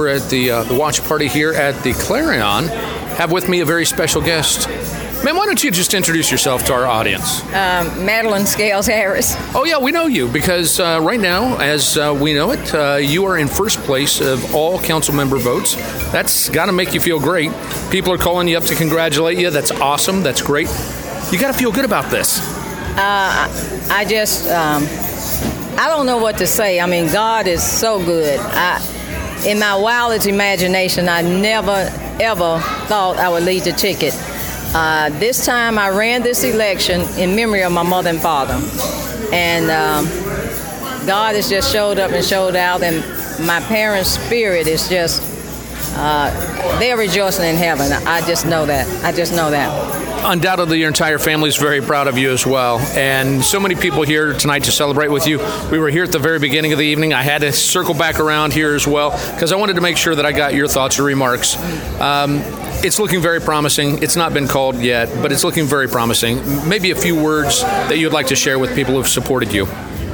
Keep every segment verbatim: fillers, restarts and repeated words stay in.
we're at the uh, the watch party here at the Clarion. Have with me a very special guest. Ma'am, why don't you just introduce yourself to our audience? Um, Madeline Scales Harris. Oh, yeah, we know you because uh, right now, as uh, we know it, uh, you are in first place of all council member votes. That's got to make you feel great. People are calling you up to congratulate you. That's awesome. That's great. You got to feel good about this. Uh, I just, um, I don't know what to say. I mean, God is so good. I, in my wildest imagination, I never, ever thought I would lead the ticket. Uh, this time I ran this election in memory of my mother and father. And um, God has just showed up and showed out, and my parents' spirit is just, uh, they're rejoicing in heaven. I just know that. I just know that. Undoubtedly, your entire family is very proud of you as well. And so many people here tonight to celebrate with you. We were here at the very beginning of the evening. I had to circle back around here as well because I wanted to make sure that I got your thoughts or remarks. Um, It's looking very promising. It's not been called yet, but it's looking very promising. Maybe a few words that you'd like to share with people who've supported you.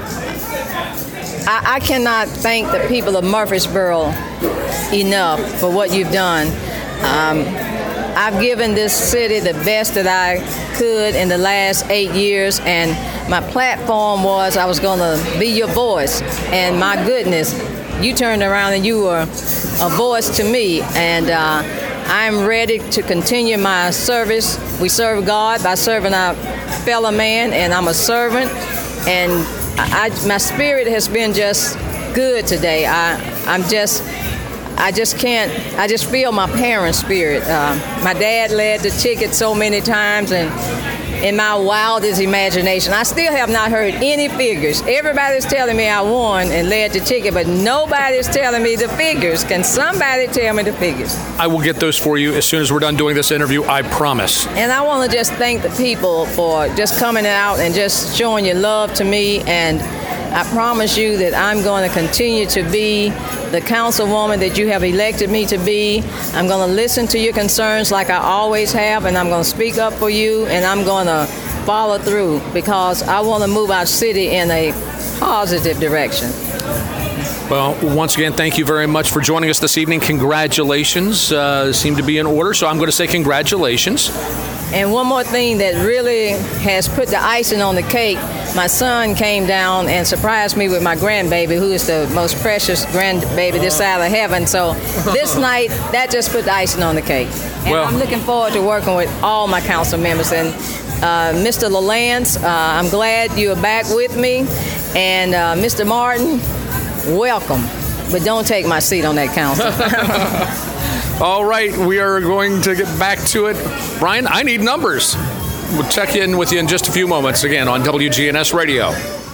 I, I cannot thank the people of Murfreesboro enough for what you've done. Um, I've given this city the best that I could in the last eight years, and my platform was I was going to be your voice. And my goodness, you turned around and you were a voice to me. And uh, I'm ready to continue my service. We serve God by serving our fellow man, and I'm a servant. And I, my spirit has been just good today. I, I'm just, I just can't, I just feel my parents' spirit. Uh, my dad led the ticket so many times, and in my wildest imagination, I still have not heard any figures. Everybody's telling me I won and led the ticket, but nobody's telling me the figures. Can somebody tell me the figures? I will get those for you as soon as we're done doing this interview, I promise. And I want to just thank the people for just coming out and just showing your love to me. And I promise you that I'm going to continue to be the councilwoman that you have elected me to be. I'm going to listen to your concerns like I always have, and I'm going to speak up for you, and I'm going to follow through because I want to move our city in a positive direction. Well, once again, thank you very much for joining us this evening. Congratulations uh, seem to be in order, so I'm going to say congratulations. And one more thing that really has put the icing on the cake, my son came down and surprised me with my grandbaby, who is the most precious grandbaby this side of heaven. So this night, that just put the icing on the cake. And well, I'm looking forward to working with all my council members. And uh, Mister LaLance, uh, I'm glad you're back with me. And uh, Mister Martin, welcome. But don't take my seat on that council. All right, we are going to get back to it. Brian, I need numbers. We'll check in with you in just a few moments again on W G N S Radio.